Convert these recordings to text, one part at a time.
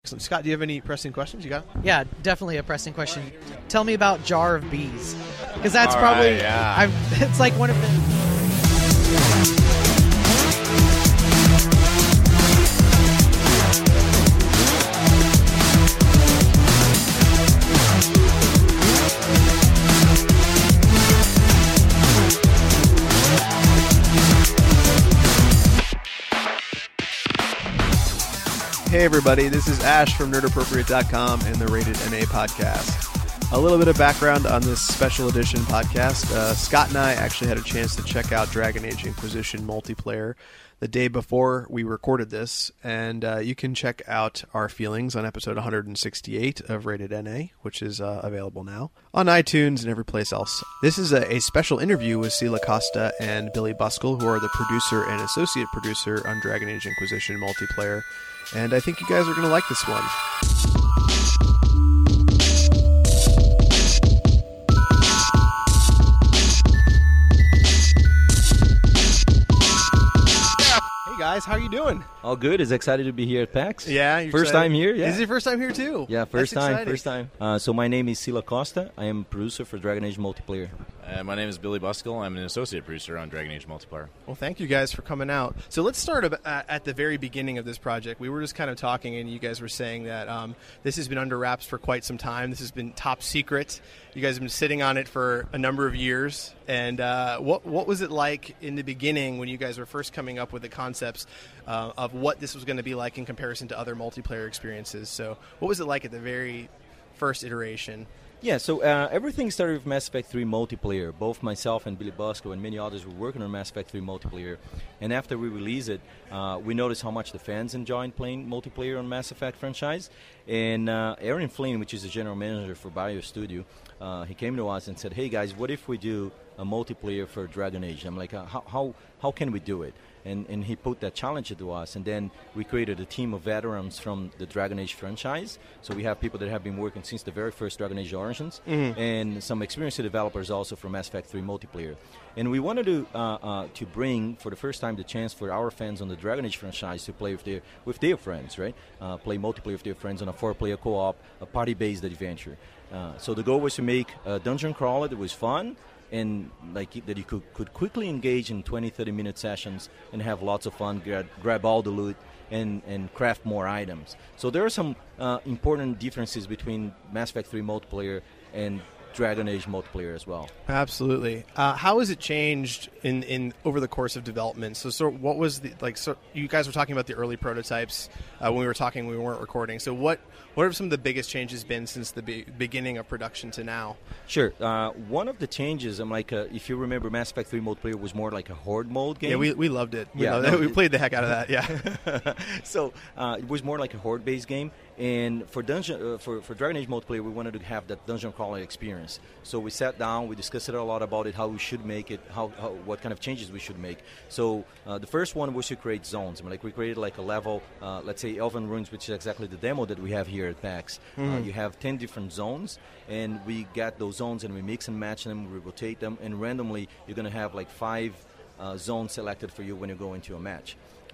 Excellent. Scott, do you have any pressing questions? You got it? Yeah, definitely a pressing question. Tell me about Jar of Bees, because that's All probably right, yeah. it's like one of the. Hey everybody, this is Ash from nerdappropriate.com and the Rated NA podcast. A little bit of background on this special edition podcast. Scott and I actually had a chance to check out Dragon Age Inquisition multiplayer the day before we recorded this, and you can check out our feelings on episode 168 of Rated NA, which is available now on iTunes and every place else. This is a special interview with Sila Costa and Billy Buskell, who are the producer and associate producer on Dragon Age Inquisition multiplayer. And I think you guys are going to like this one. Hey guys, how are you doing? All good. Is excited to be here at PAX. Yeah, you're first excited? time here. Yeah, This is your first time here too. yeah, first That's time. exciting. First time. So my name is Sila Costa. I am producer for Dragon Age multiplayer. My name is Billy Buskell. I'm an associate producer on Dragon Age Multiplayer. Well, thank you guys for coming out. So let's start at the very beginning of this project. We were just kind of talking, and you guys were saying that this has been under wraps for quite some time. This has been top secret. You guys have been sitting on it for a number of years. And what was it like in the beginning when you guys were first coming up with the concepts of what this was going to be like in comparison to other multiplayer experiences? So what was it like at the very first iteration? Yeah, so everything started with Mass Effect 3 multiplayer. Both myself and Billy Buskell and many others were working on Mass Effect 3 multiplayer. And after we released it, we noticed how much the fans enjoyed playing multiplayer on Mass Effect franchise. And Aaron Flynn, which is the general manager for Bio Studio, he came to us and said, hey guys, what if we do a multiplayer for Dragon Age? I'm like, how can we do it? And he put that challenge to us, and then we created a team of veterans from the Dragon Age franchise. So we have people that have been working since the very first Dragon Age Origins, and some experienced developers also from Mass Effect 3 multiplayer. And we wanted to bring, for the first time, the chance for our fans on the Dragon Age franchise to play with their friends, right? Play multiplayer with their friends on a 4-player co-op, a party-based adventure. So the goal was to make a dungeon crawler that was fun, and like that you could quickly engage in 20-30 minute sessions and have lots of fun, grab all the loot and craft more items. So there are some important differences between Mass Effect 3 multiplayer and Dragon Age multiplayer as well. Absolutely. How has it changed in over the course of development? So what was the So you guys were talking about the early prototypes when we were talking. We weren't recording. So what have some of the biggest changes been since the beginning of production to now? Sure. One of the changes, if you remember, Mass Effect 3 multiplayer was more like a horde mode game. Yeah, we loved it. We played the heck out of that. Yeah. So it was more like a horde-based game. And for Dragon Age multiplayer, we wanted to have that dungeon crawler experience. So we sat down, we discussed a lot about it, how we should make it, what kind of changes we should make. So the first one was to create zones. We created like a level, let's say Elven Ruins, which is exactly the demo that we have here at PAX. You have 10 different zones, and we got those zones and we mix and match them, we rotate them, and randomly you're going to have like 5 zones selected for you when you go into a match.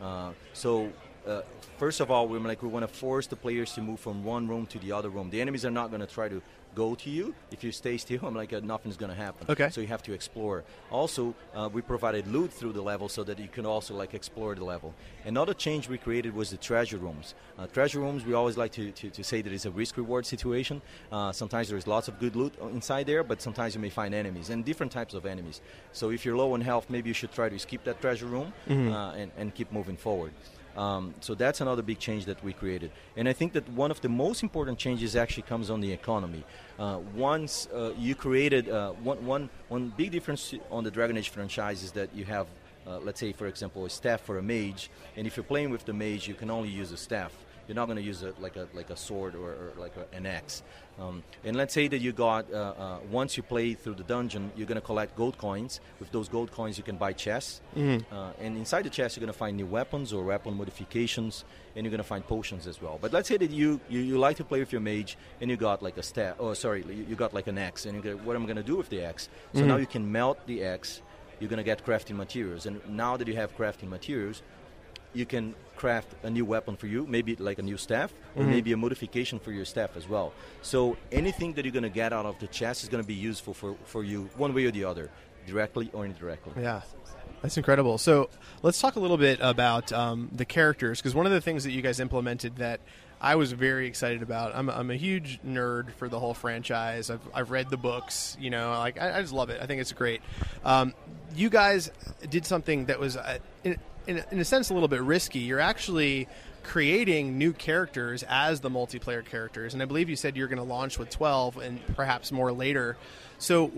First of all, we want to force the players to move from one room to the other room. The enemies are not going to try to go to you. If you stay still, nothing's going to happen. Okay. So you have to explore. Also, we provided loot through the level so that you can also explore the level. Another change we created was the treasure rooms. Treasure rooms, we always like to say that it's a risk-reward situation. Sometimes there's lots of good loot inside there, but sometimes you may find enemies, and different types of enemies. So if you're low on health, maybe you should try to skip that treasure room and keep moving forward. So that's another big change that we created. And I think that one of the most important changes actually comes on the economy. Once you created one big difference on the Dragon Age franchise is that you have, let's say, for example, a staff for a mage. And if you're playing with the mage, you can only use a staff. You're not going to use it like a sword or an axe. And let's say that you got, once you play through the dungeon, you're going to collect gold coins. With those gold coins, you can buy chests. And inside the chest, you're going to find new weapons or weapon modifications, and you're going to find potions as well. But let's say that you like to play with your mage, and you got like a staff. Oh, sorry, you got like an axe, and you go, what am I going to do with the axe? So now you can melt the axe. You're going to get crafting materials. And now that you have crafting materials, you can craft a new weapon for you, maybe like a new staff, or maybe a modification for your staff as well. So anything that you're going to get out of the chest is going to be useful for you one way or the other, directly or indirectly. Yeah. That's incredible. So let's talk a little bit about the characters, because one of the things that you guys implemented that I was very excited about. I'm a huge nerd for the whole franchise. I've read the books. I just love it. I think it's great. You guys did something that was in a sense a little bit risky. You're actually creating new characters as the multiplayer characters, and I believe you said you're going to launch with 12 and perhaps more later. So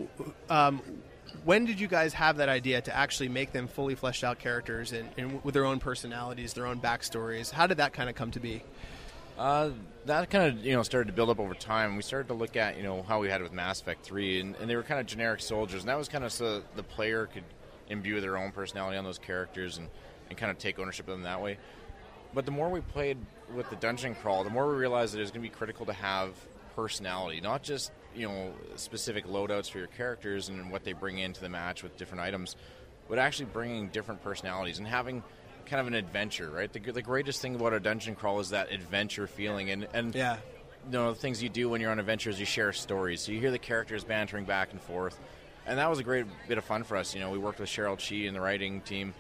when did you guys have that idea to actually make them fully fleshed out characters and with their own personalities, their own backstories? How did that kind of come to be? That kind of started to build up over time. We started to look at how we had it with Mass Effect 3, and they were kind of generic soldiers, and that was kind of so the player could imbue their own personality on those characters and kind of take ownership of them that way. But the more we played with the dungeon crawl, the more we realized that it was going to be critical to have personality, not just specific loadouts for your characters and what they bring into the match with different items, but actually bringing different personalities and having kind of an adventure, right? The greatest thing about a dungeon crawl is that adventure feeling, and yeah. The things you do when you're on adventures, you share stories, so you hear the characters bantering back and forth, and that was a great bit of fun for us. We worked with Cheryl Chi and the writing team,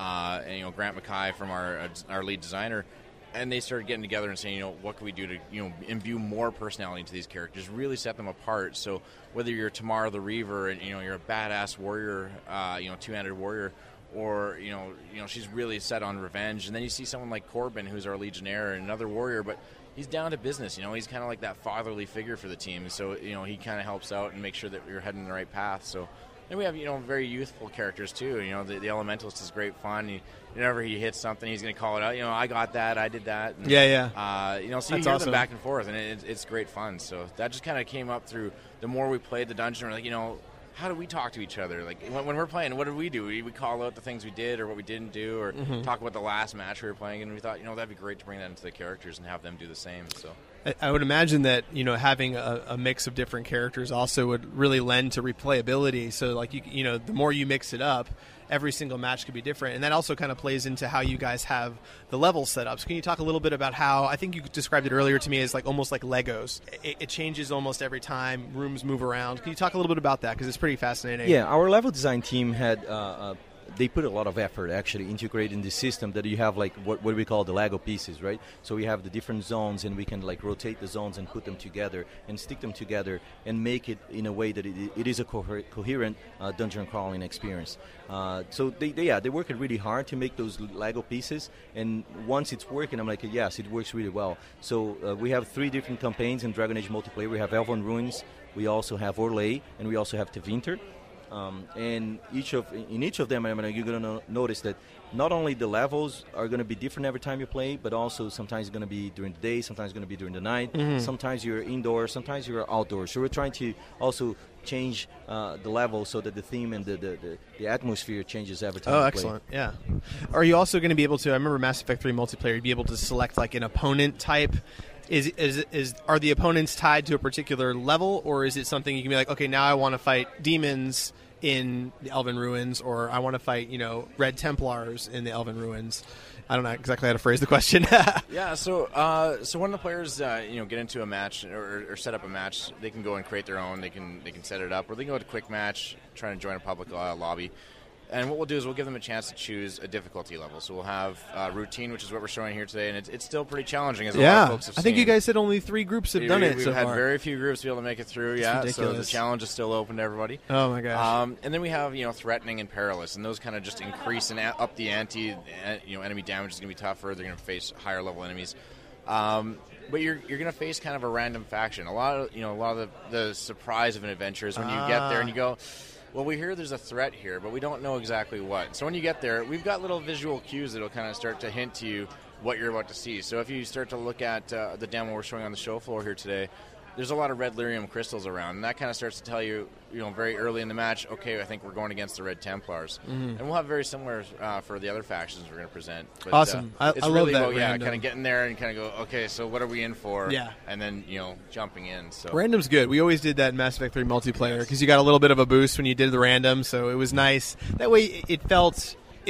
and Grant Mackay from our lead designer, and they started getting together and saying, what can we do to imbue more personality into these characters, really set them apart. So whether you're Tamara the Reaver and you're a badass warrior, two-handed warrior, or she's really set on revenge, and then you see someone like Corbin, who's our Legionnaire and another warrior, but he's down to business. He's kind of like that fatherly figure for the team, so he kind of helps out and makes sure that we're heading the right path. So then we have very youthful characters too. The Elementalist is great fun. Whenever he hits something, he's going to call it out. I got that, I did that. And, yeah. So you That's hear awesome. them back and forth, and it's great fun. So that just kind of came up through the more we played the dungeon. We're like, how do we talk to each other? Like when we're playing, what do? We call out the things we did or what we didn't do, or talk about the last match we were playing, and we thought, that'd be great to bring that into the characters and have them do the same. So I would imagine that having a mix of different characters also would really lend to replayability. So like the more you mix it up, every single match could be different, and that also kind of plays into how you guys have the levels set up. So can you talk a little bit about how, I think you described it earlier to me as like almost like Legos. It changes almost every time, rooms move around. Can you talk a little bit about that, because it's pretty fascinating? Yeah, our level design team had they put a lot of effort actually into creating the system that you have like what we call the Lego pieces, right? So we have the different zones, and we can like rotate the zones and put them together and stick them together and make it in a way that it is a coherent dungeon crawling experience. So they worked really hard to make those Lego pieces, and once it's working, I'm like, yes, it works really well. So we have 3 different campaigns in Dragon Age multiplayer. We have Elven Ruins, we also have Orlais, and we also have Tevinter. And in each of them, you're going to notice that not only the levels are going to be different every time you play, but also sometimes it's going to be during the day, sometimes it's going to be during the night, sometimes you're indoors, sometimes you're outdoors. So we're trying to also change the level so that the theme and the atmosphere changes every time you play. Excellent. Yeah. Are you also going to be able to, I remember Mass Effect 3 multiplayer, you'd be able to select like an opponent type. Are the opponents tied to a particular level, or is it something you can be like, okay, now I want to fight demons in the Elven Ruins, or I want to fight, Red Templars in the Elven Ruins? I don't know exactly how to phrase the question. Yeah, so when the players get into a match or set up a match, they can go and create their own. They can set it up, or they can go to a quick match, trying to join a public lobby. And what we'll do is we'll give them a chance to choose a difficulty level. So we'll have routine, which is what we're showing here today, and it's still pretty challenging, as a lot of folks have seen. I think you guys said only 3 groups have done it so far. We've had very few groups be able to make it through, Ridiculous. So the challenge is still open to everybody. Oh, my gosh. And then we have, threatening and perilous, and those kind of just increase and up the ante. Enemy damage is going to be tougher. They're going to face higher level enemies. But you're going to face kind of a random faction. A lot of the surprise of an adventure is when you get there and you go, well, we hear there's a threat here, but we don't know exactly what. So when you get there, we've got little visual cues that will kind of start to hint to you what you're about to see. So if you start to look at the demo we're showing on the show floor here today, there's a lot of red lyrium crystals around, and that kind of starts to tell you, very early in the match, okay, I think we're going against the Red Templars. And we'll have very similar for the other factions we're going to present. But, awesome. It's I really love that. about, kind of getting there and kind of go, okay, so what are we in for? Yeah. And then, jumping in. So random's good. We always did that in Mass Effect 3 multiplayer because you got a little bit of a boost when you did the random, so it was nice. That way it felt... It was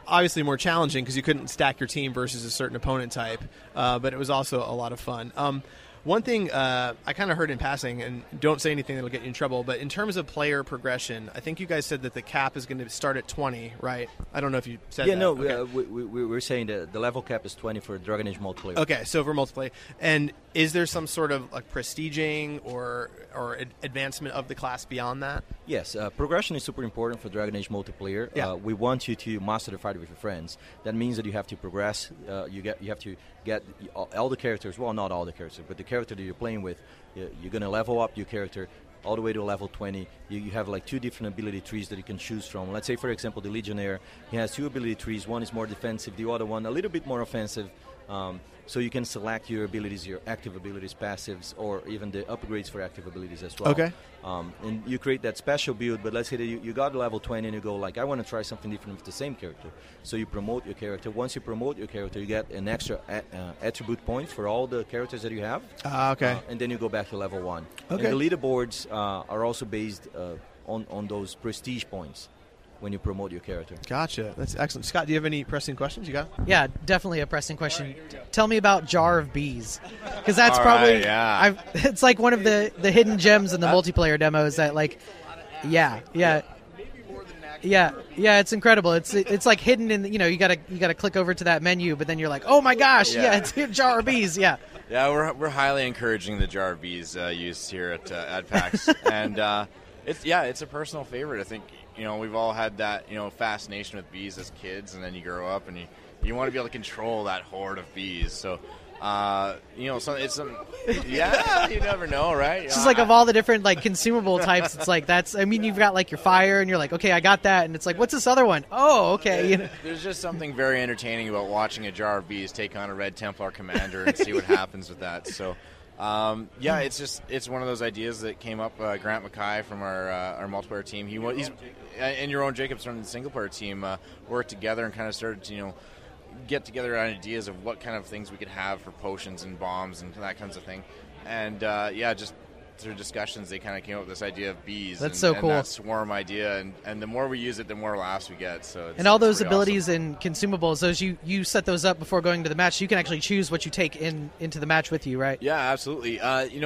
obviously more challenging because you couldn't stack your team versus a certain opponent type, but it was also a lot of fun. One thing I kind of heard in passing, and don't say anything that'll get you in trouble, but in terms of player progression, I think you guys said that the cap is going to start at 20, right? I don't know if you said that. Yeah, no, Okay. we're saying that the level cap is 20 for Dragon Age multiplayer. Okay, so for multiplayer. And is there some sort of like prestiging or advancement of the class beyond that? Yes, progression is super important for Dragon Age multiplayer. Yeah. We want you to master the fight with your friends. That means that you have to progress. You have to get all the characters. Well, not all the characters, but the character that you're playing with. You're going to level up your character all the way to level 20. You have like 2 different ability trees that you can choose from. Let's say, for example, the Legionnaire. He has 2 ability trees. One is more defensive. The other one a little bit more offensive. So you can select your abilities, your active abilities, passives, or even the upgrades for active abilities as well. Okay. And you create that special build, but let's say that you got level 20 and you go like, I want to try something different with the same character. So you promote your character. Once you promote your character, you get an extra attribute point for all the characters that you have. Okay. And then you go back to level 1. Okay. And the leaderboards are also based on those prestige points when you promote your character. Gotcha. That's excellent. Scott, do you have any pressing questions? You got it? Yeah, definitely a pressing question. Tell me about Jar of Bees, because that's All probably right, yeah. it's like one of the hidden gems in the multiplayer demos that like, yeah, it's incredible. It's like hidden in you gotta click over to that menu, but then you're like, oh my gosh, yeah it's Jar of Bees, yeah. Yeah, we're highly encouraging the Jar of Bees use here at PAX, and it's a personal favorite. I think we've all had that fascination with bees as kids, and then you grow up and you want to be able to control that horde of bees. So you never know, right? It's just like of all the different like consumable types, it's like you've got like your fire, and you're like, okay, I got that, and it's like, what's this other one? Oh, okay. There's just something very entertaining about watching a Jar of Bees take on a Red Templar commander and see what happens with that. So. It's one of those ideas that came up. Grant Mackay from our multiplayer team, he's and your own Jacobs from the single player team worked together and kind of started to get together ideas of what kind of things we could have for potions and bombs and that kinds of thing. And just through discussions, they kind of came up with this idea of bees. That's so cool. And that swarm idea, and the more we use it, the more laughs we get. So and all those pretty abilities awesome. and consumables, those you set those up before going to the match. So you can actually choose what you take into the match with you, right? Yeah, absolutely.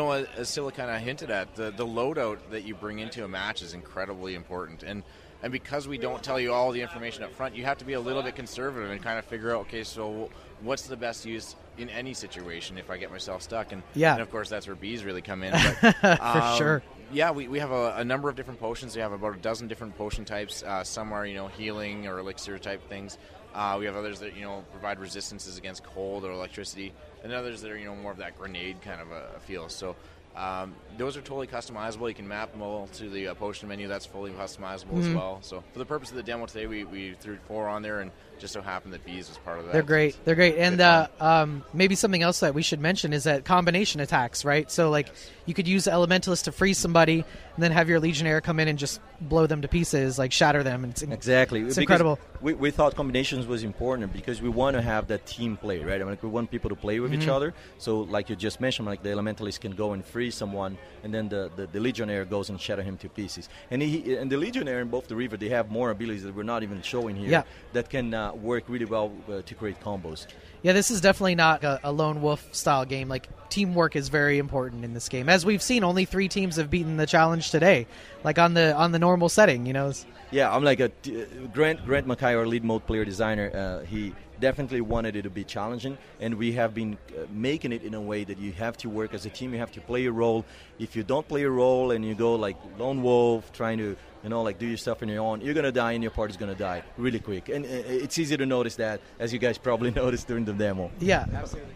As Scylla kind of hinted at, the loadout that you bring into a match is incredibly important. And because we don't tell you all the information up front, you have to be a little bit conservative and kind of figure out, okay, so what's the best use in any situation if I get myself stuck? And of course, that's where bees really come in. But, For sure. Yeah, we have a number of different potions. We have about a dozen different potion types. Some are, healing or elixir type things. We have others that, provide resistances against cold or electricity. And others that are, more of that grenade kind of a feel. So those are totally customizable. You can map them all to the potion menu. That's fully customizable as well. So for the purpose of the demo today, we threw 4 on there, and just so happened that bees was part of that. They're great. And maybe something else that we should mention is that combination attacks, right? So like you could use the Elementalist to freeze somebody, and then have your Legionnaire come in and just blow them to pieces, like shatter them. And Exactly. It's incredible. We thought combinations was important because we want to have that team play, right? We want people to play with each other. So like you just mentioned, like the Elementalist can go and freeze someone, and then the Legionnaire goes and shatter him to pieces. And the Legionnaire in both the River, they have more abilities that we're not even showing here that can work really well to create combos. Yeah, this is definitely not a lone wolf style game. Like teamwork is very important in this game. As we've seen, only 3 teams have beaten the challenge today. Like on the normal setting, Yeah, I'm like Grant Mackay, our lead mode player designer. He definitely wanted it to be challenging, and we have been making it in a way that you have to work as a team. You have to play a role. If you don't play a role and you go like lone wolf, trying to do your stuff on your own, you're gonna die, and your party's gonna die really quick. And it's easy to notice that, as you guys probably noticed during the demo. Yeah, absolutely.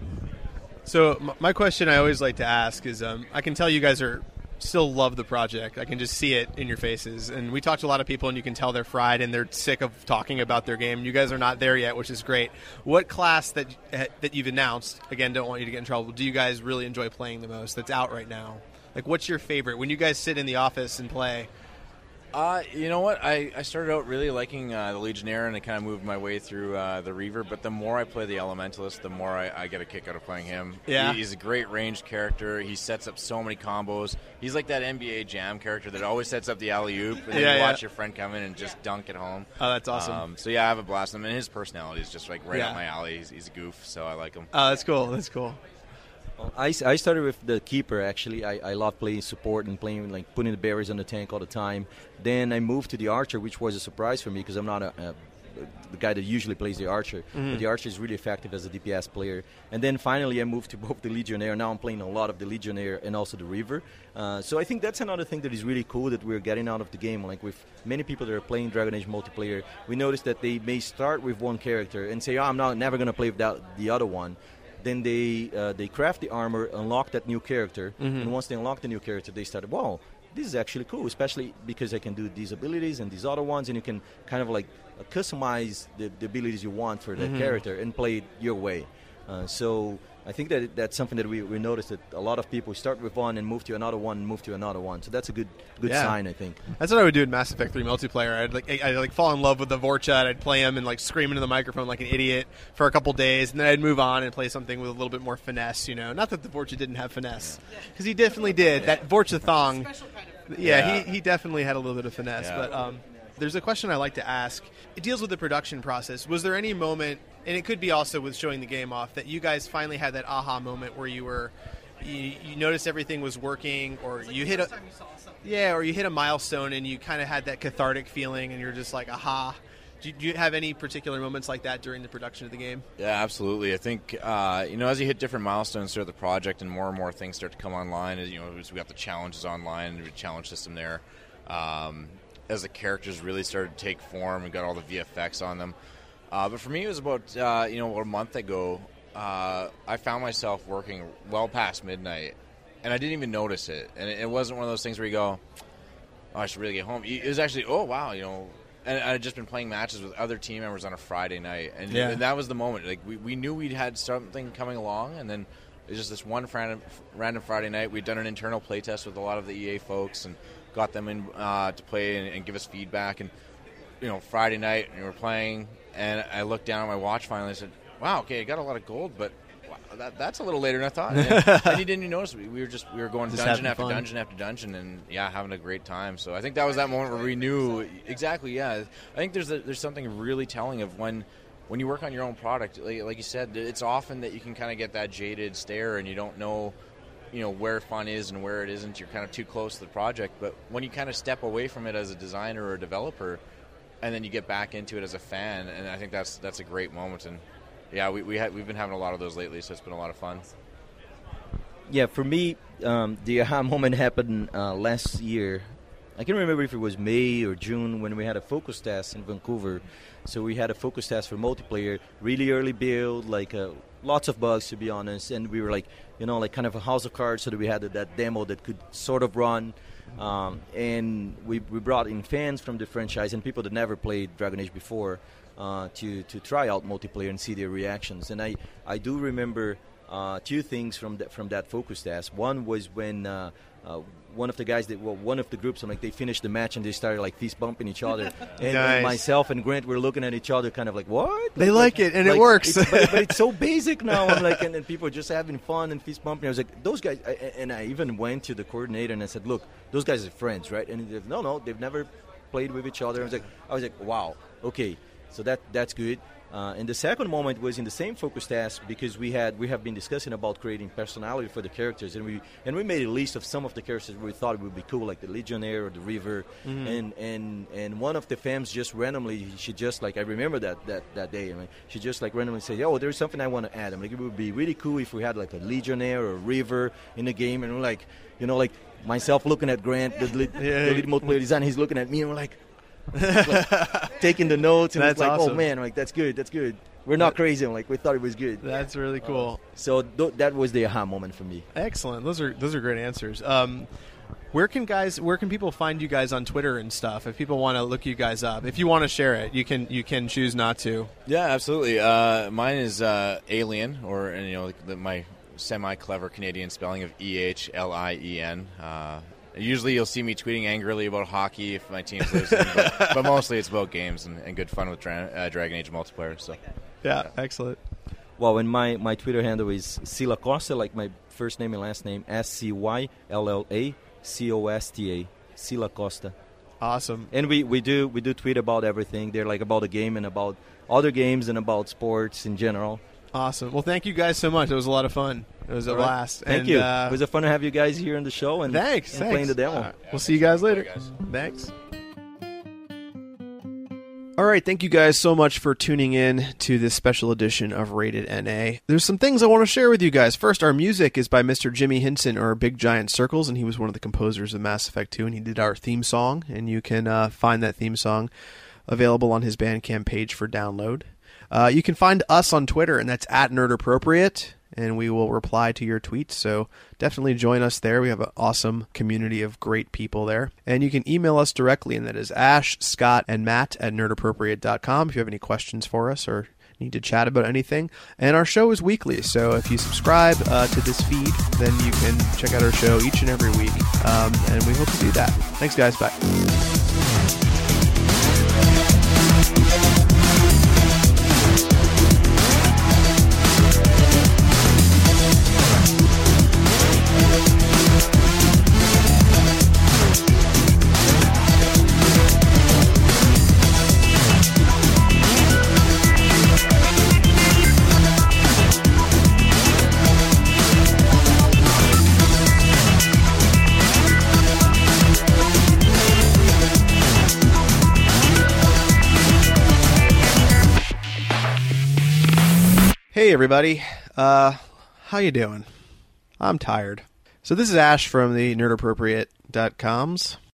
So my question I always like to ask is, I can tell you guys still love the project. I can just see it in your faces. And we talked to a lot of people, and you can tell they're fried and they're sick of talking about their game. You guys are not there yet, which is great. What class that you've announced, again, don't want you to get in trouble, do you guys really enjoy playing the most that's out right now? Like, what's your favorite? When you guys sit in the office and play, You know what? I started out really liking the Legionnaire, and I kind of moved my way through the Reaver. But the more I play the Elementalist, the more I get a kick out of playing him. Yeah. He's a great ranged character. He sets up so many combos. He's like that NBA Jam character that always sets up the alley-oop, and then you watch your friend come in and just dunk it home. Oh, that's awesome. So yeah, I have a blast with him, and his personality is just like right Yeah. up my alley. He's a goof, so I like him. Oh, that's cool. That's cool. I started with the keeper, actually. I love playing support and playing, like, putting the berries on the tank all the time. Then I moved to the archer, which was a surprise for me because I'm not the guy that usually plays the archer. But the archer is really effective as a DPS player. And then finally I moved to both the Legionnaire. Now I'm playing a lot of the Legionnaire and also the Reaver. So I think that's another thing that is really cool that we're getting out of the game. Like, with many people that are playing Dragon Age multiplayer, we notice that they may start with one character and say, I'm never going to play without the other one. Then they craft the armor, unlock that new character, and once they unlock the new character, they start, wow, this is actually cool, especially because I can do these abilities and these other ones, and you can kind of like customize the abilities you want for that character and play it your way. So I think that's something that we noticed, that a lot of people start with one and move to another one and move to another one. So that's a good sign, I think. That's what I would do in Mass Effect 3 multiplayer. I'd fall in love with the Vorcha, and I'd play him and like scream into the microphone like an idiot for a couple days, and then I'd move on and play something with a little bit more finesse. You know, not that the Vorcha didn't have finesse, because he definitely did. That Vorcha thong, he definitely had a little bit of finesse. Yeah. But there's a question I like to ask. It deals with the production process. Was there any moment, and it could be also with showing the game off, that you guys finally had that aha moment where you noticed everything was working, or you hit a milestone and you kind of had that cathartic feeling and you're just like, aha. Do you have any particular moments like that during the production of the game? Yeah, absolutely. I think as you hit different milestones throughout the project and more things start to come online, as we got the challenges online, the challenge system there. As the characters really started to take form and got all the VFX on them. But for me, it was about a month ago. I found myself working well past midnight, and I didn't even notice it. And it wasn't one of those things where you go, "Oh, I should really get home." It was actually, "Oh wow," And I had just been playing matches with other team members on a Friday night, and that was the moment. Like we knew we'd had something coming along, and then it was just this one random Friday night. We'd done an internal playtest with a lot of the EA folks and got them in to play and give us feedback. And Friday night, and we were playing, and I looked down at my watch finally and said, "Wow, okay, I got a lot of gold, but wow, that's a little later than I thought." And he didn't even notice. We were going Just dungeon having after fun. dungeon after dungeon, and having a great time. So I think that was that moment where we knew exactly. Yeah, I think there's something really telling of when you work on your own product. Like you said, it's often that you can kind of get that jaded stare, and you don't know where fun is and where it isn't. You're kind of too close to the project. But when you kind of step away from it as a designer or a developer, and then you get back into it as a fan, and I think that's a great moment. And yeah, we've been having a lot of those lately, so it's been a lot of fun. Yeah, for me, the aha moment happened last year. I can't remember if it was May or June when we had a focus test in Vancouver. So we had a focus test for multiplayer, really early build, like lots of bugs, to be honest. And we were like kind of a house of cards, so that we had that demo that could sort of run. And we brought in fans from the franchise and people that never played Dragon Age before to try out multiplayer and see their reactions. And I do remember two things from that focus test. One was when one of the guys one of the groups, they finished the match and they started like fist bumping each other, and, Nice. and myself and Grant were looking at each other, kind of like, what? They like it, and it works. But it's so basic now. I'm like, and people are just having fun and fist bumping. I was like, those guys, and I even went to the coordinator and I said, look, those guys are friends, right? And he said, no, they've never played with each other. I was like, wow, okay, so that's good. And the second moment was in the same focus test, because we have been discussing about creating personality for the characters, and we made a list of some of the characters we thought would be cool, like the Legionnaire or the Reaver, and one of the fans just randomly, she just like, I remember that day, she just like randomly said, "Oh, there's something I want to add." I'm like, it would be really cool if we had like a Legionnaire or a Reaver in the game, and we're like, myself looking at Grant, the lead multiplayer designer, he's looking at me, and we're like taking the notes, and That's it's like, awesome. oh man, like that's good. We're not crazy. We thought it was good. That's really cool. So that was the aha moment for me. Excellent. Those are great answers. Where can people find you guys on Twitter and stuff? If people want to look you guys up, if you want to share it, you can choose not to. Yeah, absolutely. Mine is Alien, or my semi-clever Canadian spelling of EHLIEN. Usually you'll see me tweeting angrily about hockey if my team's losing, but mostly it's about games and good fun with Dragon Age multiplayer. So, yeah, excellent. Well, and my Twitter handle is Sila Costa, like my first name and last name, SCYLLACOSTA, Sila Costa. Awesome. And we do tweet about everything. They're like about the game and about other games and about sports in general. Awesome. Well, thank you guys so much. It was a lot of fun. It was a blast. Thank you. It was a fun to have you guys here on the show and thanks. Playing the demo. Right. We'll see you guys later. Thanks. All right, thank you guys so much for tuning in to this special edition of Rated NA. There's some things I want to share with you guys. First, our music is by Mr. Jimmy Hinson, or Big Giant Circles, and he was one of the composers of Mass Effect 2, and he did our theme song, and you can find that theme song available on his Bandcamp page for download. You can find us on Twitter, and that's @NerdAppropriate, and we will reply to your tweets, so definitely join us there. We have an awesome community of great people there. And you can email us directly, and that is Ash, Scott, and Matt at nerdappropriate.com if you have any questions for us or need to chat about anything. And our show is weekly, so if you subscribe to this feed, then you can check out our show each and every week, and we hope to do that. Thanks, guys. Bye. Hey everybody, how you doing? I'm tired. So this is Ash from the nerdappropriate.coms.